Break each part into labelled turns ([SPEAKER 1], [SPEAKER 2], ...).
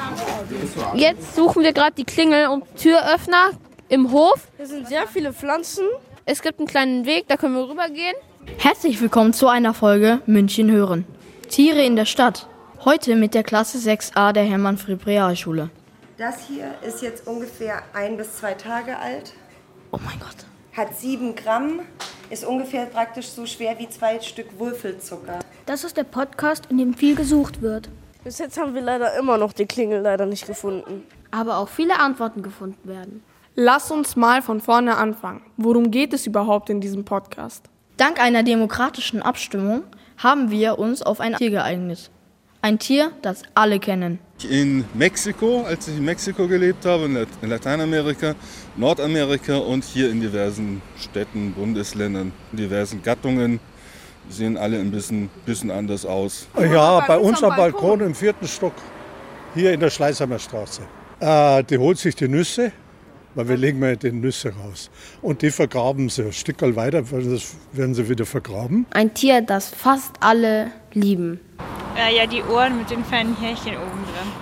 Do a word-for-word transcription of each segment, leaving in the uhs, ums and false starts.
[SPEAKER 1] Jetzt suchen wir gerade die Klingel und Türöffner im Hof.
[SPEAKER 2] Hier sind sehr viele Pflanzen.
[SPEAKER 1] Es gibt einen kleinen Weg, da können wir rübergehen.
[SPEAKER 3] Herzlich willkommen zu einer Folge München hören. Tiere in der Stadt. Heute mit der Klasse sechs a der Hermann-Fried-Realschule.
[SPEAKER 4] Das hier ist jetzt ungefähr ein bis zwei Tage alt.
[SPEAKER 3] Oh mein Gott.
[SPEAKER 4] Hat sieben Gramm, ist ungefähr praktisch so schwer wie zwei Stück Würfelzucker.
[SPEAKER 5] Das ist der Podcast, in dem viel gesucht wird.
[SPEAKER 2] Bis jetzt haben wir leider immer noch die Klingel leider nicht gefunden.
[SPEAKER 1] Aber auch viele Antworten gefunden werden.
[SPEAKER 6] Lass uns mal von vorne anfangen. Worum geht es überhaupt in diesem Podcast?
[SPEAKER 3] Dank einer demokratischen Abstimmung haben wir uns auf ein Tier geeignet. Ein Tier, das alle kennen.
[SPEAKER 7] In Mexiko, als ich in Mexiko gelebt habe, in Lateinamerika, Nordamerika und hier in diversen Städten, Bundesländern, diversen Gattungen. Die sehen alle ein bisschen, bisschen anders aus.
[SPEAKER 8] Ja, bei uns am Balkon im vierten Stock, hier in der Schleißheimer Straße. Äh, die holt sich die Nüsse, weil wir legen mal die Nüsse raus. Und die vergraben sie. Ein Stückchen weiter werden sie wieder vergraben.
[SPEAKER 1] Ein Tier, das fast alle lieben.
[SPEAKER 9] Äh, ja, die Ohren mit den feinen Härchen oben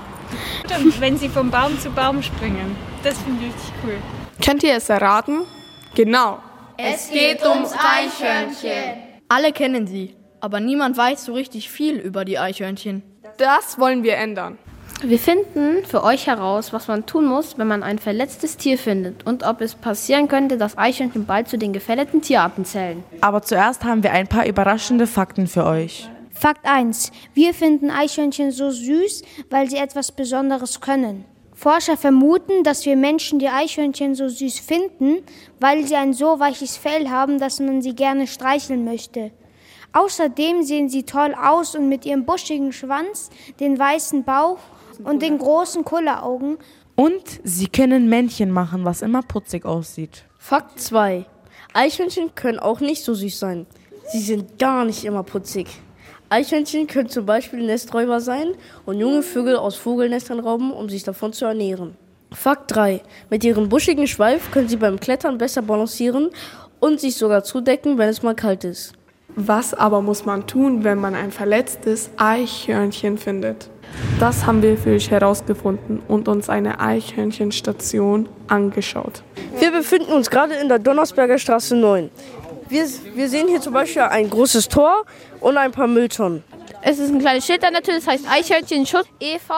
[SPEAKER 9] dran. Und wenn sie vom Baum zu Baum springen. Das finde ich richtig cool.
[SPEAKER 6] Könnt ihr es erraten? Genau.
[SPEAKER 3] Es geht ums Eichhörnchen. Alle kennen sie, aber niemand weiß so richtig viel über die Eichhörnchen.
[SPEAKER 6] Das wollen wir ändern.
[SPEAKER 1] Wir finden für euch heraus, was man tun muss, wenn man ein verletztes Tier findet und ob es passieren könnte, dass Eichhörnchen bald zu den gefährdeten Tierarten zählen.
[SPEAKER 10] Aber zuerst haben wir ein paar überraschende Fakten für euch.
[SPEAKER 5] Fakt eins. Wir finden Eichhörnchen so süß, weil sie etwas Besonderes können. Forscher vermuten, dass wir Menschen die Eichhörnchen so süß finden, weil sie ein so weiches Fell haben, dass man sie gerne streicheln möchte. Außerdem sehen sie toll aus und mit ihrem buschigen Schwanz, den weißen Bauch und den großen Kulleraugen.
[SPEAKER 10] Und sie können Männchen machen, was immer putzig aussieht.
[SPEAKER 2] Fakt zwei. Eichhörnchen können auch nicht so süß sein. Sie sind gar nicht immer putzig. Eichhörnchen können zum Beispiel Nesträuber sein und junge Vögel aus Vogelnestern rauben, um sich davon zu ernähren. Fakt drei. Mit ihrem buschigen Schweif können sie beim Klettern besser balancieren und sich sogar zudecken, wenn es mal kalt ist.
[SPEAKER 6] Was aber muss man tun, wenn man ein verletztes Eichhörnchen findet? Das haben wir für euch herausgefunden und uns eine Eichhörnchenstation angeschaut.
[SPEAKER 2] Wir befinden uns gerade in der Donnersberger Straße neun. Wir, wir sehen hier zum Beispiel ein großes Tor und ein paar Mülltonnen.
[SPEAKER 1] Es ist ein kleines Schild da natürlich, das heißt Eichhörnchenschutz e V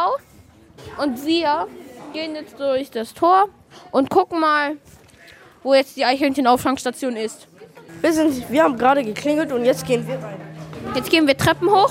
[SPEAKER 1] Und wir gehen jetzt durch das Tor und gucken mal, wo jetzt die Eichhörnchenauffangstation ist.
[SPEAKER 2] Wir, sind, wir haben gerade geklingelt und jetzt gehen wir rein.
[SPEAKER 1] Jetzt gehen wir Treppen hoch.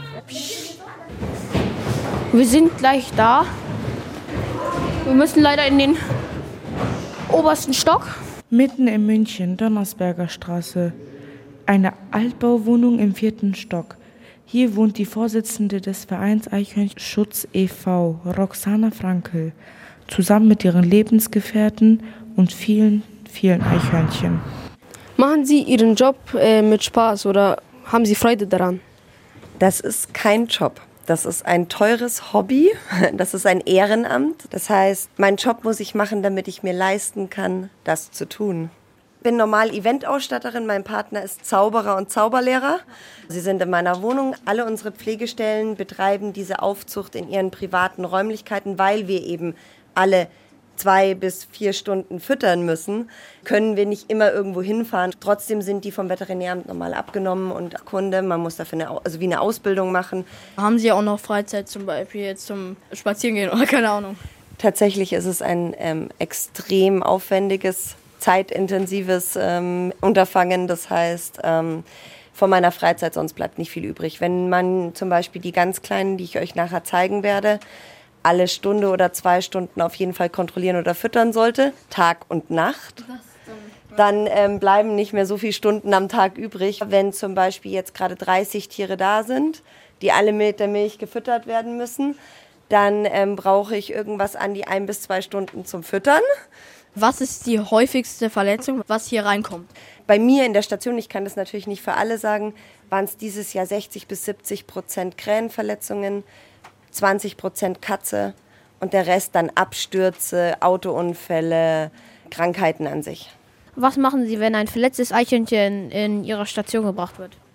[SPEAKER 1] Wir sind gleich da. Wir müssen leider in den obersten Stock.
[SPEAKER 10] Mitten in München, Donnersberger Straße, eine Altbauwohnung im vierten Stock. Hier wohnt die Vorsitzende des Vereins Eichhörnchenschutz e V, Roxana Frankel, zusammen mit ihren Lebensgefährten und vielen, vielen Eichhörnchen.
[SPEAKER 2] Machen Sie Ihren Job äh, mit Spaß oder haben Sie Freude daran?
[SPEAKER 4] Das ist kein Job. Das ist ein teures Hobby, das ist ein Ehrenamt. Das heißt, meinen Job muss ich machen, damit ich mir leisten kann, das zu tun. Ich bin normal Eventausstatterin, mein Partner ist Zauberer und Zauberlehrer. Sie sind in meiner Wohnung. Alle unsere Pflegestellen betreiben diese Aufzucht in ihren privaten Räumlichkeiten, weil wir eben alle zwei bis vier Stunden füttern müssen, können wir nicht immer irgendwo hinfahren. Trotzdem sind die vom Veterinäramt normal abgenommen und Kunde. Man muss dafür eine, also wie eine Ausbildung machen.
[SPEAKER 3] Haben Sie auch noch Freizeit zum Beispiel jetzt zum Spazierengehen oder keine Ahnung?
[SPEAKER 4] Tatsächlich ist es ein ähm, extrem aufwendiges, zeitintensives ähm, Unterfangen. Das heißt, ähm, von meiner Freizeit sonst bleibt nicht viel übrig. Wenn man zum Beispiel die ganz Kleinen, die ich euch nachher zeigen werde, alle Stunde oder zwei Stunden auf jeden Fall kontrollieren oder füttern sollte, Tag und Nacht, dann ähm, bleiben nicht mehr so viele Stunden am Tag übrig. Wenn zum Beispiel jetzt gerade dreißig Tiere da sind, die alle mit der Milch gefüttert werden müssen, dann ähm, brauche ich irgendwas an die ein bis zwei Stunden zum Füttern.
[SPEAKER 3] Was ist die häufigste Verletzung, was hier reinkommt?
[SPEAKER 4] Bei mir in der Station, ich kann das natürlich nicht für alle sagen, waren es dieses Jahr sechzig bis siebzig Prozent Krähenverletzungen, zwanzig Prozent Katze und der Rest dann Abstürze, Autounfälle, Krankheiten an sich.
[SPEAKER 1] Was machen Sie, wenn ein verletztes Eichhörnchen in Ihrer Station gebracht wird?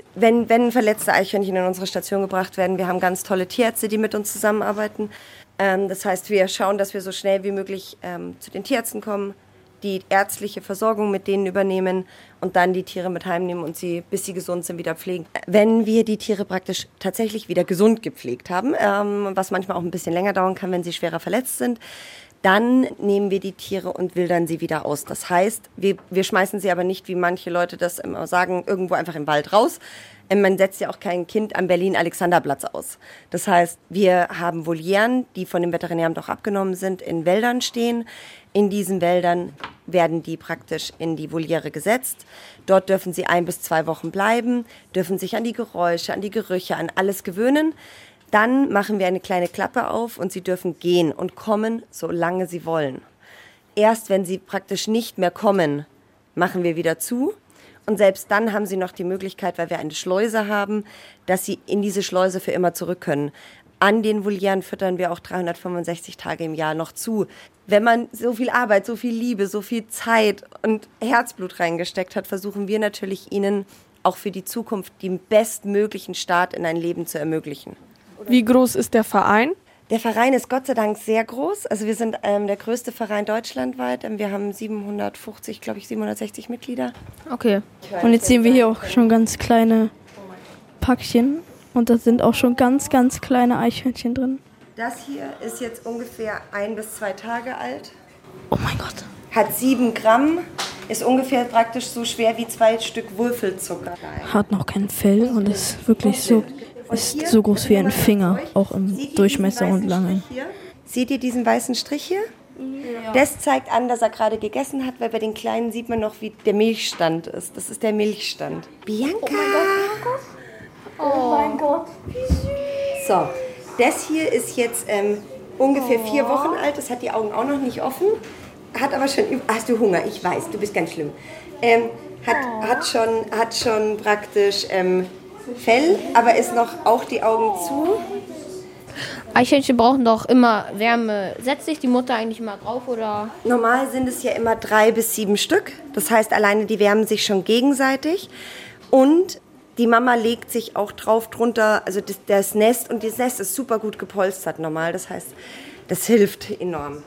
[SPEAKER 4] Wenn, wenn verletzte Eichhörnchen in unsere Station gebracht werden, wir haben ganz tolle Tierärzte, die mit uns zusammenarbeiten. Ähm, das heißt, wir schauen, dass wir so schnell wie möglich ähm, zu den Tierärzten kommen, die ärztliche Versorgung mit denen übernehmen und dann die Tiere mit heimnehmen und sie, bis sie gesund sind, wieder pflegen. Wenn wir die Tiere praktisch tatsächlich wieder gesund gepflegt haben, ähm, was manchmal auch ein bisschen länger dauern kann, wenn sie schwerer verletzt sind, dann nehmen wir die Tiere und wildern sie wieder aus. Das heißt, wir, wir schmeißen sie aber nicht, wie manche Leute das immer sagen, irgendwo einfach im Wald raus. Man setzt ja auch kein Kind am Berlin-Alexanderplatz aus. Das heißt, wir haben Volieren, die von dem Veterinäramt auch abgenommen sind, in Wäldern stehen. In diesen Wäldern werden die praktisch in die Voliere gesetzt. Dort dürfen sie ein bis zwei Wochen bleiben, dürfen sich an die Geräusche, an die Gerüche, an alles gewöhnen. Dann machen wir eine kleine Klappe auf und sie dürfen gehen und kommen, solange sie wollen. Erst wenn sie praktisch nicht mehr kommen, machen wir wieder zu. Und selbst dann haben sie noch die Möglichkeit, weil wir eine Schleuse haben, dass sie in diese Schleuse für immer zurück können. An den Volieren füttern wir auch dreihundertfünfundsechzig Tage im Jahr noch zu. Wenn man so viel Arbeit, so viel Liebe, so viel Zeit und Herzblut reingesteckt hat, versuchen wir natürlich ihnen auch für die Zukunft den bestmöglichen Start in ein Leben zu ermöglichen.
[SPEAKER 6] Wie groß ist der Verein?
[SPEAKER 4] Der Verein ist Gott sei Dank sehr groß. Also wir sind ähm, der größte Verein deutschlandweit. Wir haben siebenhundertfünfzig, glaube ich, siebenhundertsechzig Mitglieder.
[SPEAKER 2] Okay. Und jetzt sehen wir hier auch schon ganz kleine Packchen. Und da sind auch schon ganz, ganz kleine Eichhörnchen drin.
[SPEAKER 4] Das hier ist jetzt ungefähr ein bis zwei Tage alt.
[SPEAKER 2] Oh mein Gott.
[SPEAKER 4] Hat sieben Gramm, ist ungefähr praktisch so schwer wie zwei Stück Würfelzucker.
[SPEAKER 2] Hat noch kein Fell und ist wirklich so, ist so groß wie ein Finger, auch im Durchmesser und Lange.
[SPEAKER 4] Seht ihr diesen weißen Strich hier? Ja. Das zeigt an, dass er gerade gegessen hat, weil bei den Kleinen sieht man noch, wie der Milchstand ist. Das ist der Milchstand. Bianca!
[SPEAKER 5] Oh mein Gott, oh mein Gott, wie süß.
[SPEAKER 4] So, das hier ist jetzt ähm, ungefähr vier Wochen alt. Das hat die Augen auch noch nicht offen. Hat aber schon, hast du Hunger? Ich weiß, du bist ganz schlimm. Ähm, hat, hat, schon, hat schon praktisch ähm, Fell, aber ist noch auch die Augen zu.
[SPEAKER 1] Eichhörnchen brauchen doch immer Wärme. Setzt sich die Mutter eigentlich immer drauf, oder?
[SPEAKER 4] Normal sind es ja immer drei bis sieben Stück. Das heißt, alleine die wärmen sich schon gegenseitig. Und die Mama legt sich auch drauf drunter, also das, das Nest. Und das Nest ist super gut gepolstert normal. Das heißt, das hilft enorm.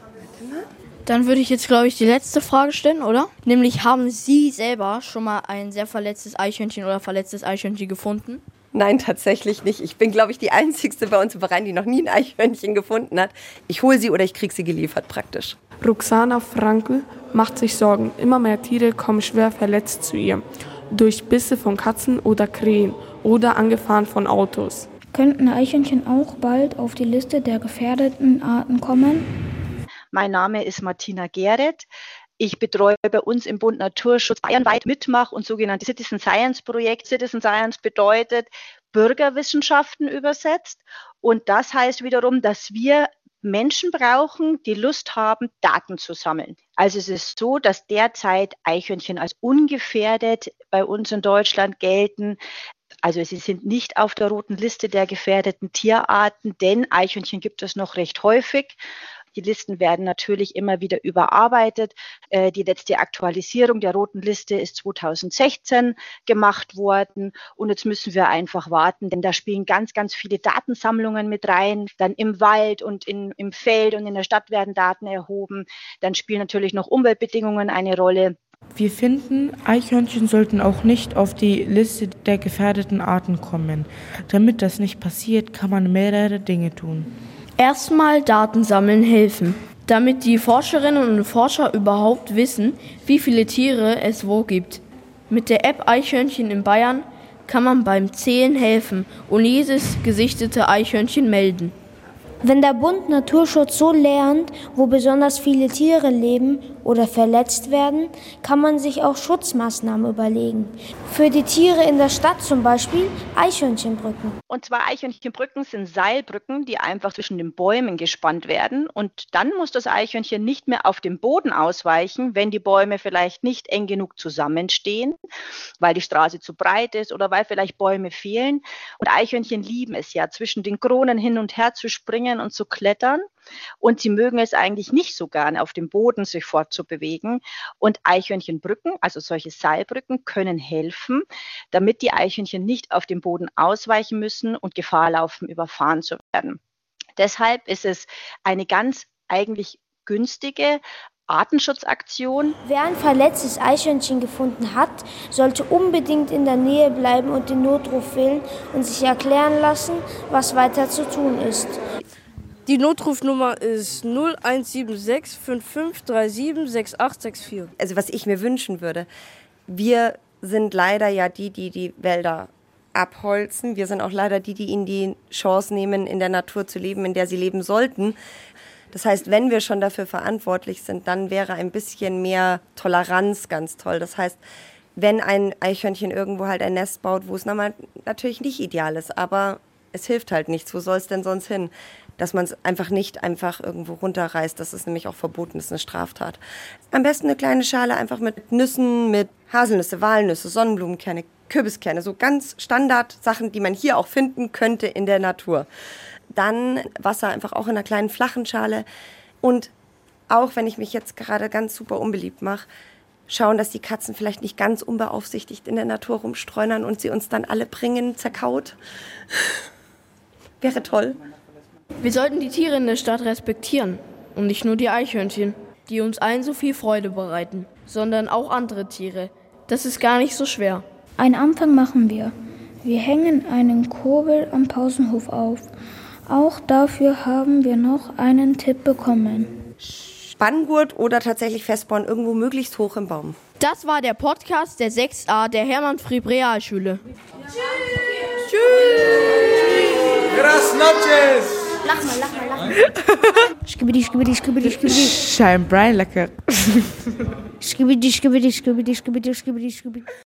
[SPEAKER 2] Dann würde ich jetzt, glaube ich, die letzte Frage stellen, oder? Nämlich, haben Sie selber schon mal ein sehr verletztes Eichhörnchen oder verletztes Eichhörnchen gefunden?
[SPEAKER 4] Nein, tatsächlich nicht. Ich bin, glaube ich, die Einzigste bei uns im Verein, die noch nie ein Eichhörnchen gefunden hat. Ich hole sie oder ich kriege sie geliefert, praktisch.
[SPEAKER 6] Roxana Frankl macht sich Sorgen. Immer mehr Tiere kommen schwer verletzt zu ihr. Durch Bisse von Katzen oder Krähen oder angefahren von Autos.
[SPEAKER 5] Könnten Eichhörnchen auch bald auf die Liste der gefährdeten Arten kommen?
[SPEAKER 11] Mein Name ist Martina Gereth. Ich betreue bei uns im Bund Naturschutz bayernweit Mitmach- und sogenannte Citizen Science Projekt. Citizen Science bedeutet Bürgerwissenschaften übersetzt. Und das heißt wiederum, dass wir Menschen brauchen, die Lust haben, Daten zu sammeln. Also es ist so, dass derzeit Eichhörnchen als ungefährdet bei uns in Deutschland gelten. Also sie sind nicht auf der roten Liste der gefährdeten Tierarten, denn Eichhörnchen gibt es noch recht häufig. Die Listen werden natürlich immer wieder überarbeitet. Die letzte Aktualisierung der roten Liste ist zweitausendsechzehn gemacht worden. Und jetzt müssen wir einfach warten, denn da spielen ganz, ganz viele Datensammlungen mit rein. Dann im Wald und in, im Feld und in der Stadt werden Daten erhoben. Dann spielen natürlich noch Umweltbedingungen eine Rolle.
[SPEAKER 10] Wir finden, Eichhörnchen sollten auch nicht auf die Liste der gefährdeten Arten kommen. Damit das nicht passiert, kann man mehrere Dinge tun.
[SPEAKER 2] Erstmal Daten sammeln helfen, damit die Forscherinnen und Forscher überhaupt wissen, wie viele Tiere es wo gibt. Mit der App Eichhörnchen in Bayern kann man beim Zählen helfen und jedes gesichtete Eichhörnchen melden.
[SPEAKER 5] Wenn der Bund Naturschutz so lernt, wo besonders viele Tiere leben oder verletzt werden, kann man sich auch Schutzmaßnahmen überlegen. Für die Tiere in der Stadt zum Beispiel Eichhörnchenbrücken.
[SPEAKER 11] Und zwar Eichhörnchenbrücken sind Seilbrücken, die einfach zwischen den Bäumen gespannt werden. Und dann muss das Eichhörnchen nicht mehr auf dem Boden ausweichen, wenn die Bäume vielleicht nicht eng genug zusammenstehen, weil die Straße zu breit ist oder weil vielleicht Bäume fehlen. Und Eichhörnchen lieben es ja, zwischen den Kronen hin und her zu springen und zu klettern. Und sie mögen es eigentlich nicht so gern, auf dem Boden sich fortzubewegen. Und Eichhörnchenbrücken, also solche Seilbrücken, können helfen, damit die Eichhörnchen nicht auf dem Boden ausweichen müssen und Gefahr laufen, überfahren zu werden. Deshalb ist es eine ganz eigentlich günstige Artenschutzaktion.
[SPEAKER 5] Wer ein verletztes Eichhörnchen gefunden hat, sollte unbedingt in der Nähe bleiben und den Notruf wählen und sich erklären lassen, was weiter zu tun ist.
[SPEAKER 2] Die Notrufnummer ist null eins sieben sechs fünf fünf drei sieben sechs acht sechs vier.
[SPEAKER 4] Also was ich mir wünschen würde, wir sind leider ja die, die die Wälder abholzen. Wir sind auch leider die, die ihnen die Chance nehmen, in der Natur zu leben, in der sie leben sollten. Das heißt, wenn wir schon dafür verantwortlich sind, dann wäre ein bisschen mehr Toleranz ganz toll. Das heißt, wenn ein Eichhörnchen irgendwo halt ein Nest baut, wo es natürlich nicht ideal ist, aber es hilft halt nichts. Wo soll es denn sonst hin? Dass man es einfach nicht einfach irgendwo runterreißt. Das ist nämlich auch verboten, das ist eine Straftat. Am besten eine kleine Schale einfach mit Nüssen, mit Haselnüsse, Walnüsse, Sonnenblumenkerne, Kürbiskerne. So ganz Standardsachen, die man hier auch finden könnte in der Natur. Dann Wasser einfach auch in einer kleinen flachen Schale. Und auch wenn ich mich jetzt gerade ganz super unbeliebt mache, schauen, dass die Katzen vielleicht nicht ganz unbeaufsichtigt in der Natur rumstreunern und sie uns dann alle bringen, zerkaut. Wäre toll.
[SPEAKER 3] Wir sollten die Tiere in der Stadt respektieren. Und nicht nur die Eichhörnchen, die uns allen so viel Freude bereiten, sondern auch andere Tiere. Das ist gar nicht so schwer.
[SPEAKER 12] Einen Anfang machen wir. Wir hängen einen Kurbel am Pausenhof auf. Auch dafür haben wir noch einen Tipp bekommen.
[SPEAKER 4] Spanngurt oder tatsächlich festbauen, irgendwo möglichst hoch im Baum.
[SPEAKER 3] Das war der Podcast der sechs a der Hermann-Frieb-Realschule.
[SPEAKER 13] Tschüss! Tschüss! Buenas noches!
[SPEAKER 5] Lach mal, lach mal, lach mal. Skibidi, skibidi, skibidi, skibidi.
[SPEAKER 10] Scheinbar lecker.
[SPEAKER 5] Skibidi, skibidi, skibidi, skibidi, skibidi, skibidi.